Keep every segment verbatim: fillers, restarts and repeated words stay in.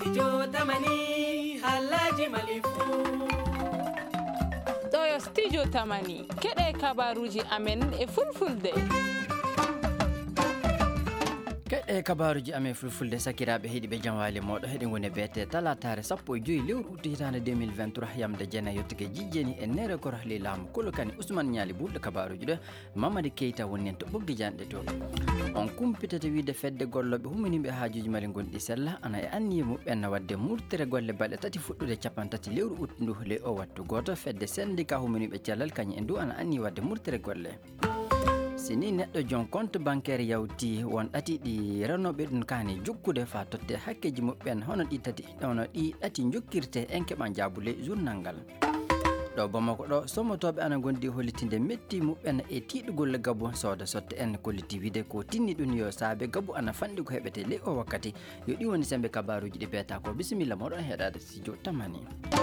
studio tamani halaji malifu ɗo studio tamani keɗe kabaruji amen e fulfulde keɗe kabaruji amen fulfulde sakiraɓe heeɗiɓe jamwali moɗo heɗi gone beete talatare sappo e joyi lewru uttu hitande deux mille vingt-trois yamde jeenayi yettugue jijjeni e nere goro le laamu kolokani ousmane ñaali ɓurɗo kabaruji ɗo mamadou keita woni en to ɓoggi janɗe to on kumpitete wiide fedde golloɓe humaniɓe haajuji mali gonɗi sella ana e anniye muɓɓen wadde murtere golle balɗe tati fuɗɗude capan tati lewru uttu ndu le o wattu goto fedde syndicat humaniɓe cellal kañum e ndu ana anni wadde murtere golle sini neɗɗo jon compte bancaire yawti won ɗati ɗi renoɓe ɗum kani jokkude fa totte hakkeji muɓɓen hono ɗi tati hono ɗi ɗati jokkirte en keɓa jabule journal ngal ɗo bamako ɗo somotoɓe ana gondi hollitinde metti muɓɓen e tiɗugol gabbo sooda sotte en kolliti wiide ko tinni ɗum yo saabe gabbo ana fanɗi ko heɓete ley o wakkati yo ɗi woni sembe kabaruji ɗi beeta ko bisimilla moɗon heɗade studio tamani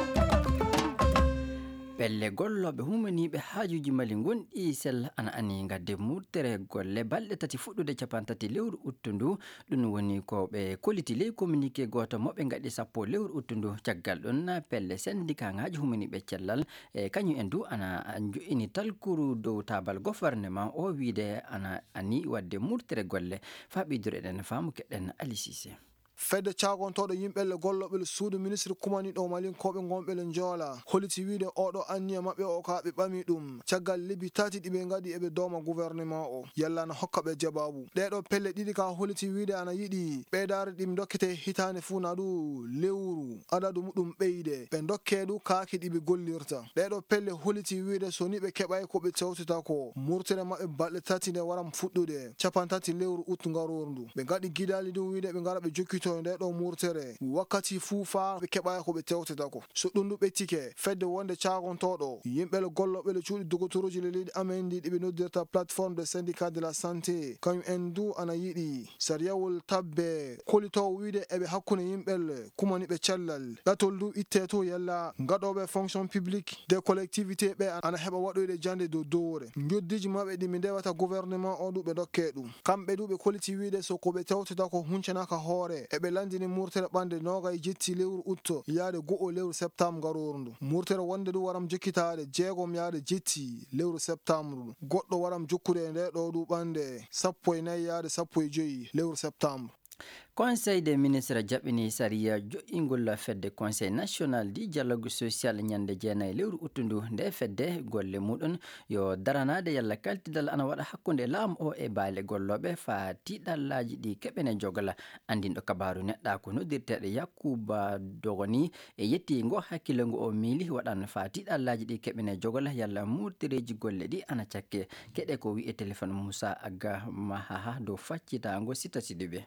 pelle golloɓe humaniɓe haajuji mali gonɗi sella ana ani gadde murtere golle balɗe tati fuɗɗude capan tati lewru uttu ndu ɗum woni ko ɓe kolliti ley communiqué goto moɓe gaɗi sappo lewru uttu ndu caggal ɗon pelle syndicat ngaji humaniɓe cellal e kañum en du ana jo'ini talkuru dow tabal gouvernement o wiide ana ani wadde murtere golle faɓidore eɗen faamu keɗen Ali Cissé fedde cagontoɗo yimɓelle golloɓe suudu ministre kumaniɗo malinkoɓe gonɓele joola holiti wiide oɗo anniya mabɓe o ka ɓe ɓami ɗum caggal lebbi tati ɗiɓe gaɗi eɓe doma gouvernement o yalla na hokka ɓe jababu ɗeɗo pelle ɗiɗi ka holiti wiide ana yiɗi ɓeydare ɗim dokkete hitande fuu na ɗu lewru adadu muɗum ɓeyde ɓe dokke ɗu kaaki ɗiɓe gollirta ɗeɗo pelle holiti wiide so ni ɓe keɓay koɓe tewtita ko murtere mabɓe balɗe tati nde waram fuɗɗude capan tati lewru uttu garorndu ɓe gaɗi guiɗali ɗum wiide ɓe gara ɓe jokkito nde ɗo murtere wakkati fuu fa ɓe keɓaya ko ɓe tewtata ko so ɗum ɗu ɓettike fedde wonde cagontoɗo yimɓele golloɓe le cuuɗi dogotoroji le leydi amen ndi ɗiɓe noddirta plateforme de syndicat de la santé kañum en du ana yiɗi sariyawol tabbe kolitowo wiide eɓe hakkude yimɓelle kumaniɓe cellal ɗatol du itte to yalla gaɗoɓe fonction publique des collectivités ɓe ana heɓa waɗoyde jande dow dowore joddiji mabɓe ɗi mi ndewata gouvernement o du ɓe dokke ɗum kamɓe du ɓe koliti wiide so koɓe tewtata ko huncanaka hoore eɓe landini murtere ɓande nogay jetti lewru utto yaade go'o lewru septembre garorndu murtere wonde du waram jokkitade jeegom yaade jetti lewru septembre goɗɗo waram jokkude nde ɗo du ɓande sappo e nayyi yaade sappo e joyi lewru septembre conseil des ministres jaɓini sariya jo'ingol fedde conseil national di dialogue social ñande jeenayi lewru uttu ndu nde fedde golle muɗum yo daranade yalla kaltidal ana waɗa hakkude laamu o e baale golloɓe fa tiɗallaji ɗi keɓene jogala andinɗo kabaru neɗɗa ko noddirteɗo Yakuba Dogoni e yetti ngo hakkille ngo o miili waɗan fa tiɗallaji ɗi keɓene jogala yalla murtireji golle ɗi ana cakke keɗe ko wi e téléphone Moussa Agga Mahaha dow faccitago Sita Sidibé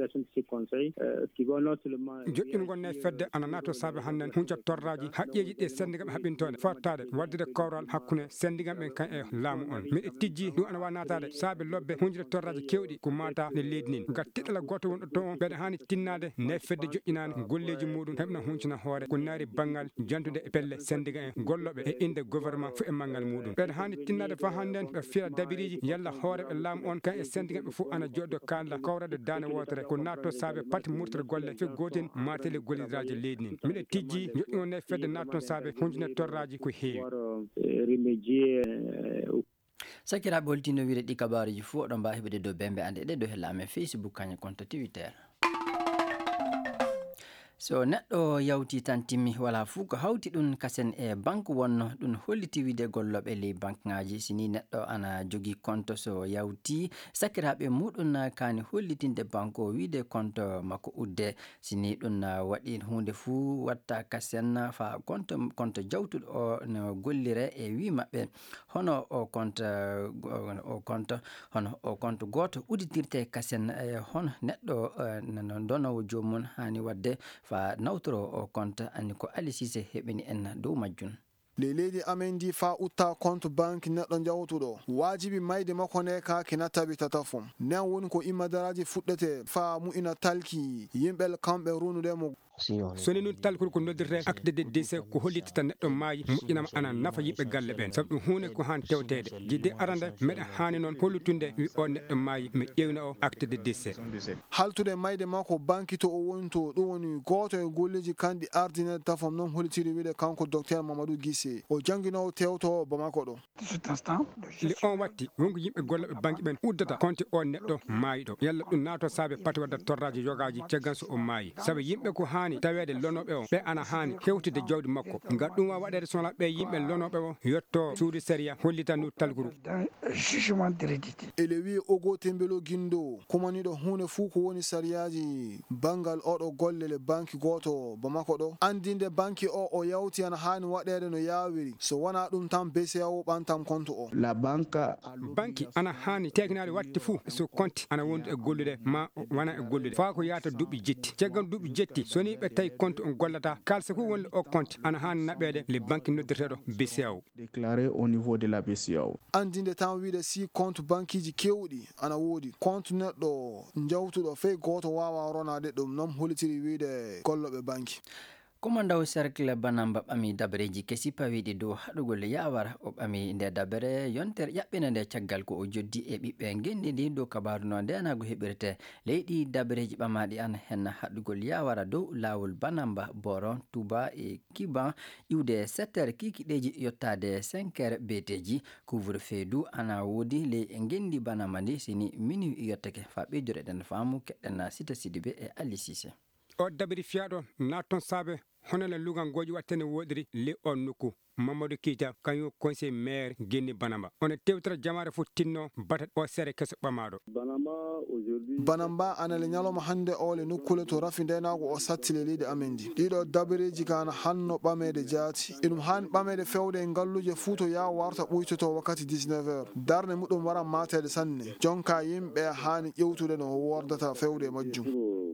joƴƴin gonne fedde ana nato saabe hannden hunca torraji haƴƴeji ɗe sendigaɓe haɓintode fottade waddide kawral hakkude sendigaɓe kan e laamu on miɗe tijji ɗum ana wawi natade saabe lobbe hunjude torraji kewɗi ko mata ne leydi nin gat tiɗala goto wonɗo to on ɓeɗa hani tinnade nde fedde joƴƴinade golleji muɗum heɓna huncina hoore ko naari banggal jantude e pelle sendiga en golloɓe e inde gouvernement fu e manggal muɗum ɓeɗa hani tinnade fa hannden ɓe fiira dabiriji yalla hooreɓe laamu on kan e sendigaɓe fu ana joɗɗo kalda kawrade dane wotere ko natto saabe pati murtere golle fe goten matele gollidiraji leydi nin miɗe tijji joƴƴi on e fedde natton saabe hunjune torraji ko heewi sakiraɓe holtino wiide ɗi kabaruji fo oɗon mbawi heɓude dow bembe ande ɗe dow hellame Facebook kañum compte Twitter so neɗɗo yawti tan timmi wala fuu ko hawti ɗum kasen e banque wonno ɗum holliti wiide golloɓe ley banque ngaji sini neɗɗo ana jogui compte so yawti sakiraɓe muɗum kani hollitinde banque o wiide compte makko udde sini ɗum waɗi hunde fuu watta kasen fa compte compte jawtuɗo o no gollire e wi mabɓe hono o compte o compte hono o compte goto udditirte kasen e hono neɗɗo no donowo jomum hani wadde fa nawtoro o compte anni ko Ali Cissé heɓini en dow majjum le leydi amen di fa utta compte banque neɗɗo jawtuɗo wajibi mayde makko nde ka kina tabitata fom nen woni ko immadaraji fuɗɗete fa mu'ina talki yimɓel kamɓe runude mo soni nun talkol ko noddirte acte de décès ko hollitata neɗɗo maayi moƴƴinama ana nafa yimɓe galle ɓen sabu ɗum hunde ko han tewtede jidde arande meɗa hani noon hollutunde wi o neɗɗo maayi mi ƴewna o acte de décès haltude mayde makko banki to o woni to ɗum woni goto e golleji kanɗi ardine tafam noon hollitiri wiide kanko docteur Mamadou Guissé o jangguinowo tewto Bamako ɗo li on watti wonko yimɓe golloɓe banque ɓen uddata konti o neɗɗo maayiɗo yalla ɗum naato saabe pati wadda torraji yogaji caggan so o maayi saabu yimɓe ko hani tawede lonoɓe o ɓe ana hani hewtide jawdi makko ngam ɗum wa waɗede sohla ɓe yimɓe lonoɓe o yetto suudu séria hollita ndu talguru ele wi Ogo Tembelo Guindo kumaniɗo hunde fuu ko woni sariyaji bangal oɗo golle le banki goto Bamako ɗo andinde banki o o yawti ana hani waɗede no yawiri so wona ɗum tan B C A O ɓantam compte o la banque banki ana hani tegnade watte fuu so compte ana wondu e gollude ma wana e gollude fa ko yata duɓi jetti caggal duɓi jetti soni ɓe tawi compte on gollata kalse ko wonde o compte ana hani naɓede le banque noddirteɗo B C A O déclaré au niveau de la B C A O andinde tan wiide si compte bankiji kewɗi ana woodi compte neɗɗo jawtuɗo fey goto wawa ronade ɗum noon hollitiri wiide golloɓe banki commandant cercle banamba ɓami dabareji kesi pawiɗi dow haɗugol yawara o ɓami nde dabere yontere ƴaɓɓina nde caggal ko o joddi e ɓiɓɓe gendi ndi dow kabaru no ndenago heɓirte leyɗi dabareji ɓamaɗi an hen haɗugol yawara dow lawol banamba boron touba e kiban iwde sept heures kikiɗeji yottade cinq heures beteji couvre feu du ana woodi ley gendi banamba ndi sini minuit yottake fa ɓeydore ɗen faamu keɗɗen Sita Sidibé e Ali Cissé o dabiri fiyaɗo natton saabe honone lugal goƴi wattene woɗiri le on nokku Mamadou Keita kañum conseil maire Guinni Banamba on tewtara jamare fof tinno batat o sere keso ɓamaɗo Banamba anele ñaloma hande ole nokkule to rafi ndenago o sattile leydi amen di ɗiɗo dabareji kana hanno ɓamede jaati eɗum hani ɓamede fewde e ngalluje fuu to yaw warta ɓuytoto wakkati dix-neuf heures darde muɗum waran matede sanne jonka yimɓe hani ƴewtude no wordata fewde majjum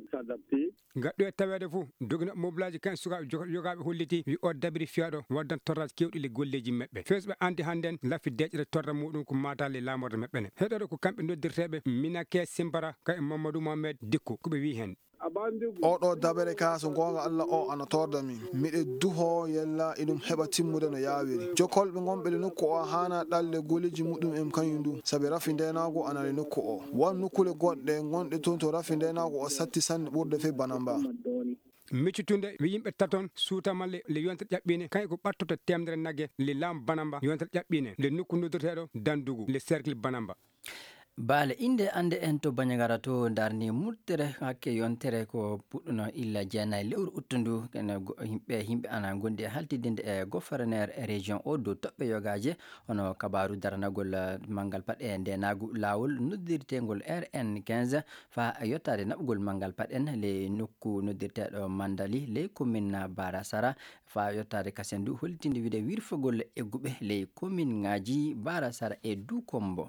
gaɗɗo e tawede fof dogino moblaji kan sukaɓe yogaɓe holliti wi o dabiri fiyaɗo waddan torraji kewɗi le golleji maɓɓe fesɓe andi hannden laffi deƴƴere torra muɗum ko matale lamorde maɓɓene heɗoɗo ko kamɓe noddirteɓe Minake Simbara ka e Mamadou Mohamed Dikko koɓe wi hen oɗo dabere ka so gonga Allah o ana torda min miɗe duho yella eɗum heɓa timmude no yawiri jokkolɓe gonɓe le nokku o hana ɗalle golleji muɗum en kañum du saabi rafi ndenago ana le nokku o won nokkule goɗɗe gonɗe toon to rafi ndenago o satti sanne ɓurde fe Banamba miccitunde wi yimɓe taton suutamalle le yontere ƴaɓɓine kañ ko ɓattoto temdere nagge le laamu Banamba yontere ƴaɓɓine le nokku noddirteɗo Dandugu le cercle Banamba baale inde ande en to Bandiagara to darni murtere hakke yontere ko puɗɗuno illa jeenayi lewru uttundu ene yimɓe yimɓe ana gondi e haltidinde e gouverneur e région o dow toɓɓe yogaje hono kabaru daranagol manggal paɗe ndenagu lawol noddirtegol R N quinze fa yottade naɓugol manggal paɗen le nokku noddirteɗo Mandali le commune Barasara fa yottade kasendu hollitinde wiide wirfogol egguɓe le commune ngaji Barasara e Dukombo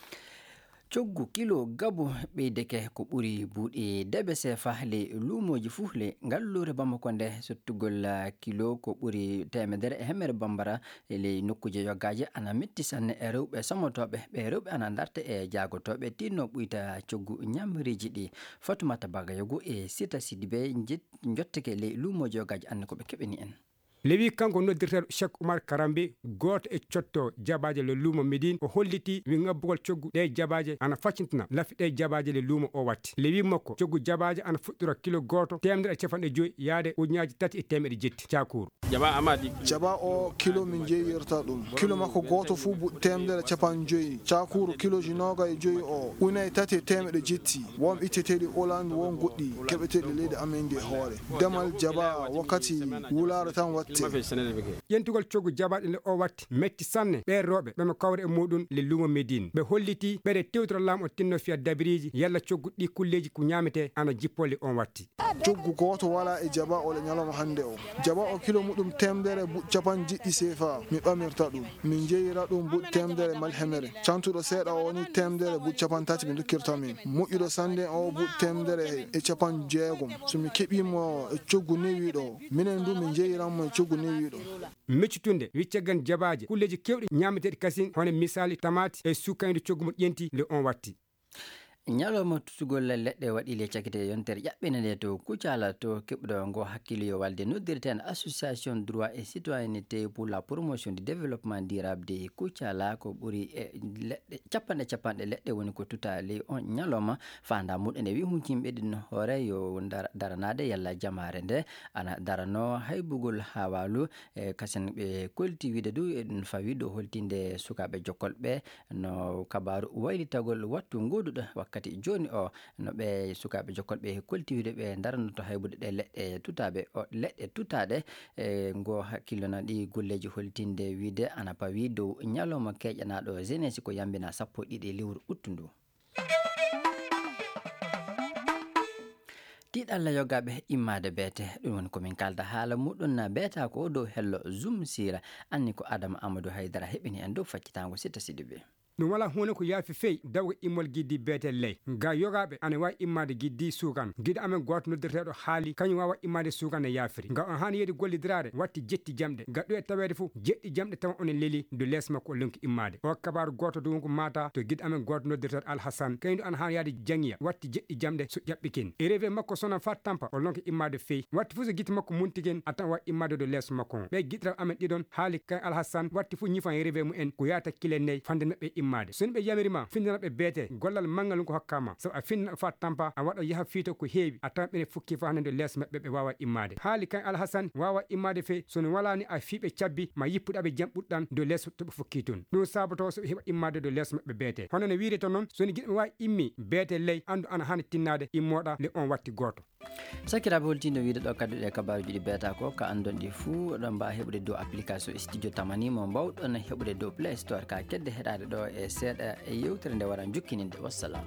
coggu kilo gabu ɓeydeke ko ɓuri buuɗi debe sefa le lumoji fuu le ngallure Bamako nde sottugol kilo ko ɓuri temedere e hemere bambara le nokkuje yoggaje ana metti sanne e rewɓe somotoɓe ɓe rewɓe ana darte e jagotoɓe tinno ɓuyta coggu ñamriji ɗi Fatoumata Bagayogo e Sita Sidibé jotteke le lumoji yoggaje anne koɓe keɓeni en lewi kanko noddirteɗo Cheikh Oumar Karambe goto e cotto jabaje le luumo Médine o holliti wi ngabbugol coggu ɗe jabaje ana faccintina laffi ɗe jabaje le luumo o watti lewi makko coggu jabaje ana fuɗɗira kilo goto temedere e capanɗe joyyi yaade ujunaji tati e temedde jetti cakuru jaba amadi jaba o kilo min jeeyirta ɗum kilo makko goto fuu buɗɗi temedere capan joyyi cakuru kiloji noga e joyyi o unayi tati e temedde jetti won ɓitteteɗi Hollande won goɗɗi keɓeteɗi leydi amen ndi e hoore demal jaba wakkati wulare tan watti yentugol coggu jabaɗe le o watti metti sanne ɓe rewɓe ɓeɓe kawre e muɗum le lumo Médine ɓe holliti ɓeɗe tewtoro laamu o tinno fiya dabiriji yalla coggu ɗi kulleji ko ñamete ana jippole on watti coggu goto wala e jaba o le ñalawma hande o jaba o kilo muɗum temedere buɗɗi capan jiɗɗi sefa mi ɓamirta ɗum min jeeyira ɗum buɗɗi temedere malhemere cantuɗo seeɗa o woni temedere buɗɗi capan tati mi dokkirta min moƴƴuɗo sande o buɗɗi temedere e capan jeegom somi keɓimo e coggu newiɗo minen du min jeeyiranmo e coggu newiɗo meccitunde wiccagan jabaje kulleji kewɗi ñameteɗi kasin hono misali tamati e sukkayde coggu mo ƴenti le on watti ñalowma tutugol leɗɗe waɗi le cakite yontere ƴaɓɓinede to kucala to keɓɗo ngo hakkille yo walde noddirten association droit et citoyenneté pour la promotion du développement durable de kucala ko ɓuri e leɗɗe capanɗe capanɗe leɗɗe woni ko tuta ley on ñalowma fanda muɗum ene wi hunkimɓe ɗin hoore yo daranade yalla jamare nde ana darano haybugol ha walu e kasen ɓe kolti wiide du eɗum fawi ɗo holtinde sukaɓe jokkolɓe no kabaru waylitagol wattu goduɗo wakkati joni o no ɓe sukaɓe jokkolɓe koltiwide ɓe daranoto haybude ɗe leɗɗe tutaɓe o leɗɗe tutaɗe e ngo hakkillo ɗi golleji holtinde wiide ana pawi dow ñalawma keƴanaɗo jeunesse ko yambina sappo ɗiɗi lewru uttu ndu. tiɗalla yogaɓe immade beete ɗum woni komin kalda haala muɗum beeta ko dow hello zoom sira anni ko Adama Amadou Haydara heɓini en dow faccitango Sita Sidibé. ɗum wala hunde ko yaafi feyi dawgo immol giddi beete ley ga yogaɓe ana wawi immade giddi sukan guiɗo amen goto noddirteɗo haali kañum wawa immade sukan e yaafiri ga on hani yeedi gollidirade watti jetti jamɗe ga ɗo e tawede fof jeɗɗi jamɗe taw one leeli do less makko o lonki immade o kabaru goto ɗum ko mata to guiɗo amen goto noddirteɗo Alhassane kañum ana hani yaade jangiya watti jeɗɗi jamɗe so ƴaɓɓikin e rewe makko sonan fa tampa o lonki immade feyi watti fof so guitte makko muntiken atan wawi immade do less makko ɓe guiɗiraɓe amen ɗiɗon haali kay Alhassane watti fof ñifan e rewe mumen ko yata kile nayyi fande mabɓe immade so ɓe yamirima findanaɓe beete gollal mangal ko hokkama so a finna fa tampa a waɗa yaha fiito ko heewi a tawa ɓene fukki fa hande less maɓɓe ɓe wawa immade haali kan Alhassane wawa immade fe sono walani a fiiɓe cabbi ma yippuɗaɓe jam ɓuɗɗan do less toɓe fukki tun ɗum sabato soɓe heeɓa immade do less maɓɓe beete hono no wiirete noon soni guiɗo wawi immi beete ley andu ana hani tinnade immoɗa le on watti goto. sakiraɓe holtino wiide ɗo kadduɗe kabaruji ɗi beeta ko ka andonɗi fuu oɗon mbawa heɓude dow application studio tamani mo mbawɗon heɓude dow play store ka kedde heɗade ɗo e seeɗa e yewtere nde waɗan jukkininde. Wassalam.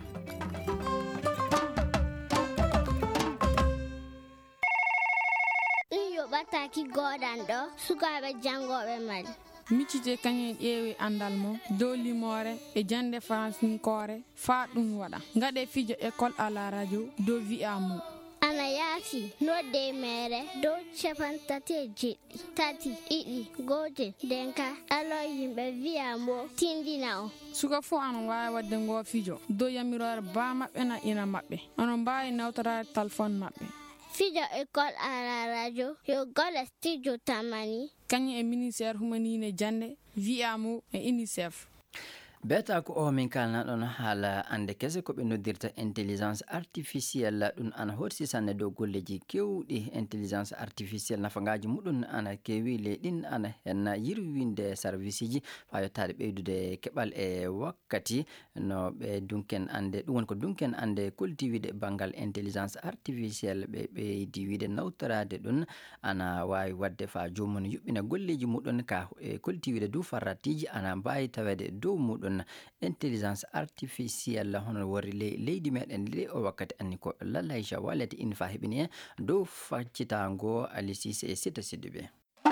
ɗum yoɓataki goɗan ɗo sukaɓe jangoɓe mali miccite kañum ƴeewi andal mum dow limore e jande fransinkore fa ɗum waɗa gaɗe fijo école à la radio dow wi'a mum ana yaafi nodde mere dow capantati e jeɗɗi tati ɗiɗi gotel denka alo yimɓe wi'a mo tindina o suka fof ana wawi wadde ngo fijo dow yamirore ba maɓɓe na ina maɓɓe onon mbawi nawtorade téléphone maɓɓe fijo école à la radio yo golle studio tamani kañum e ministére humanine jande wi'a mo e unicef. beeta ko o min kalna ɗon haala ande kese ko ɓe noddirta intelligence artificielle ɗum ana horsi sanne dow golleji kewɗi intelligence artificielle nafangaji muɗum ana kewi ley ɗin ana henna yirwinde service ji fa yettade ɓeydude keɓal e wakkati no ɓe dunken ande ɗum woni ko dunken ande koltiwide banggal intelligence artificielle ɓe ɓeydi wiide nawtorade ɗum ana wawi wadde fa jomum yuɓɓina golleji muɗum ka e koltiwide du farratiji ana mbawi tawede dow muɗum intelligence artificielle hono wori ley leydi meɗen le o wakkati anni ko Lalayja walete in fa heɓini e dow faccitango Ali Cissé e Sita Sidibé.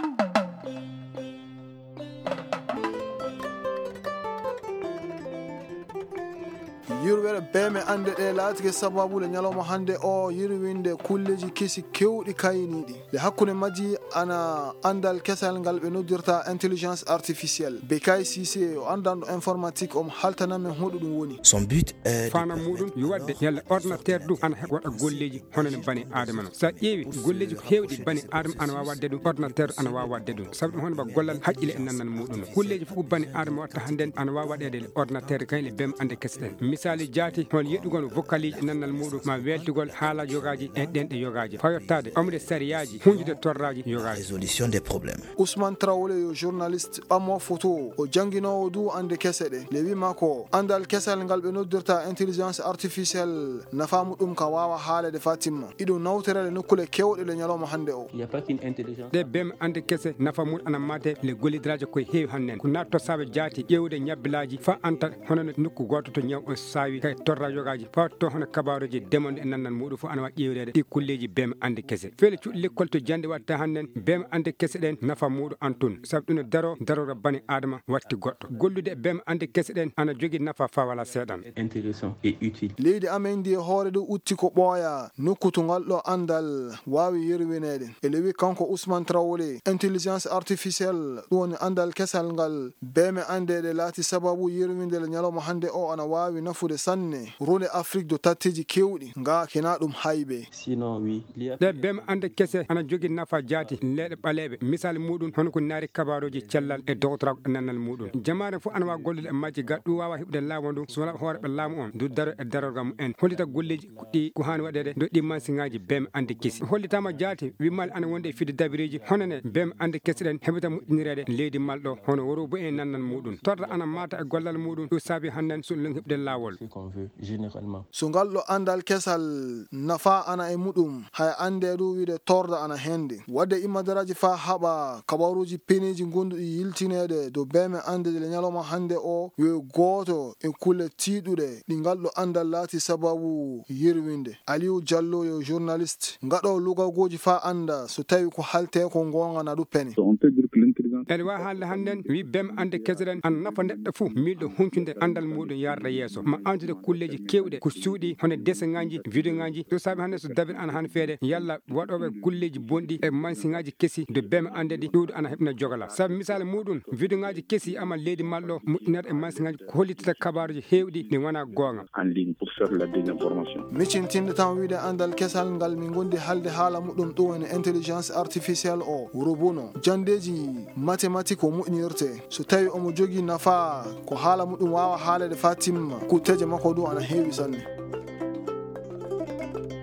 yirwere beme ande ɗe laatike sababule ñalawma hande o yirwinde kulleji kesi kewɗi kayniɗi le hakkude majji ana andal kesal ngal ɓe noddirta intelligence artificielle Bekay Cissé o andanɗo informatique omo haltanamen hoɗo ɗum woni. Son but est fanam muɗum yo wadde yalla ordinateur du ana heɓa waɗa golleji hono no bani adama no sa ƴeewi golleji ko hewɗi bani adama ana wawa wadde ɗum ordinateur ana wawa wadde ɗum saabu ɗum hono ba gollal haqqille e nannal muɗum kulleji fof ko bani adama watta handen ana wawa waɗede le ordinateur kañle bem ande kesɗen misali jaati hol yeɗugol vocaliji nannal muɗum ma weltugol haala yogaji e ɗen ɗe yogaji fayottade omde sariyaji hunjude torraji yogaji. résolution des problèmes. Ousmane Traoré yo journaliste ɓammo photo o jangguinowo du ande kese ɗe le wima ko andal kesal ngal ɓe noddirta intelligence artificielle nafa muɗum ka wawa haalede fatimma iɗum nawterele nokkule kewɗe le ñalawma hande o. ɗe bem ande kese nafa muɗum ana mate le gollidiraji koye heewi hannen ko natto saɓe jaati ƴewde ñabbilaji fa anta hono nokku goto to ñaw on sawi kay torra yogaji fa to hono kabaruji demonde e nannal muɗum fof ana wawi ƴewrede ɗi kulleji bem ande kese feele cuuɗi l'école to jande watta hannen bem ande kese ɗen nafa muɗum antun saabu ɗum ne daro darora bani adama watti goɗɗo gollude e bem ande kese ɗen ana jogui nafa fa wala seeɗan intéressant et utile. leydi amen ndi hoore ɗo utti ko ɓooya nokku to ngal ɗo andal wawi yerwinede e lewi kanko Ousmane Traoré intelligence artificielle ɗum woni andal kesal ngal beme andede laati sababu yerwindele ñalawma hande o ana wawi nafude nafude sanne rone Afrique do tatteji kewɗi nga kena ɗum haybe. Sinon oui de bem ande kese ana jogi nafa jaati leɗe ɓaleɓe misal muɗum hono ko naari kabaruji cellal e dogtora nanal muɗum jamaare fu ana wa gollude e majji gaɗɗu wawa heɓude laamu ndu so wona hooreɓe laamu on du daro e darorga mum en hollita golleji ɗi ko hani waɗede do ɗi mansiŋaji bem ande kesi hollitama jaati wimal ana wonde e fide dabiriji honone bem ande kesi ɗen heɓata moƴƴinirede leydi malɗo hono woro bo en nannan muɗum torda ana mata e gollal muɗum ɗum saabi hannen so len heɓde lawol so ngalɗo andal kesal nafa ana e muɗum hay ande ɗu wiide torda ana hende wadde immadaraji fa haɓa kabaruji peneji gonduɗi yiltinede do beme andede le ñalawma hande o yo goto e kulle tiɗuɗe ɗi ngalɗo andal laati sababu yirwinde. Aliou Diallo yo journaliste ngaɗo lugagoji fa anda so tawi ko halte ko gonga na ɗu pene. ene wawi haalde hannden wi bem ande keseren an nafa neɗɗo fuu miɗo huncunde andal muɗum yarda yeeso ma andude kulleji kewɗe ko suuɗi hono deseŋaji vidéo ŋaji to saabi hannde so dabir ana han feede yalla waɗoɓe kulleji bonɗi e mansiŋaji kesi de bem ande ɗi ɗuɗo ana heɓna jogala saabi misal muɗum vidéo ŋaji kesi ama leydi malɗo moƴƴinata e mansiŋaji ko hollitata kabaruji hewɗi ɗi wona gonga miccintinde tan wiide andal kesal ngal min gondi halde haala muɗum ɗum ene intelligence artificielle o robono jandeji mathématique o moƴƴinirte so tawi omo jogui nafa ko haala muɗum wawa haalede fa timma kutteje makko ɗum ana heewi sanne.